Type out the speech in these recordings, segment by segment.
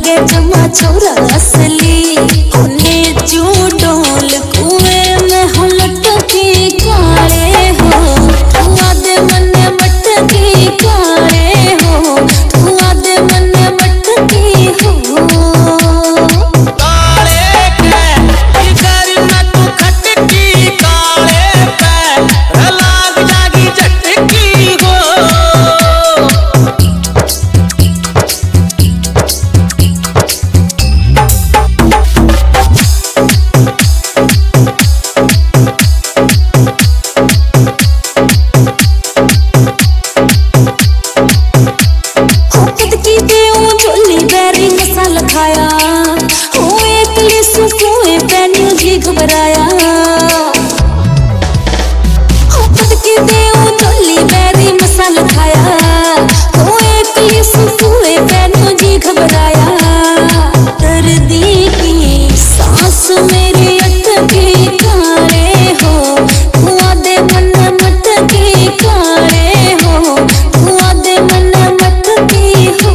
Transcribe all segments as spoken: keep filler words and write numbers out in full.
लगे जमा छोरा असली होने जो डोल कुएं में हो लटकी काले हो धुआं दे मने मटकी काले हो धुआं दे मने मटकी हो काले के इधर में तू खटकी काले पे लाग जागी झटकी हो खाया हो एक लिसु कुएं पैनी जी घबराया हो पटकी देऊ डोली बेरी मसाला खाया हो एक लिसु कुएं पैनी जी घबराया दर्दी की सांस मेरी अटकी काले हो धुआं दे मन मटकी काले हो धुआं दे मन मटकी हो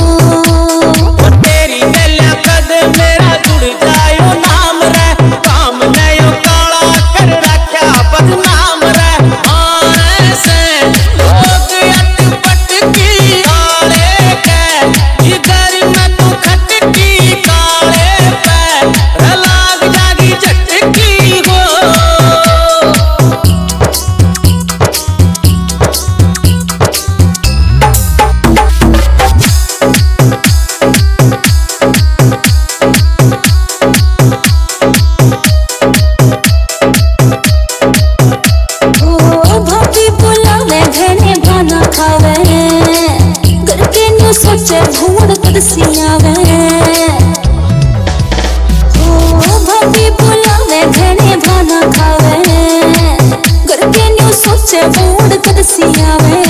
सोचे भूड़ कुर्सियावे ओ भाभी बुलावे घने भाना खावे घर के न्यू सोचे भूड़ कुर्सियावे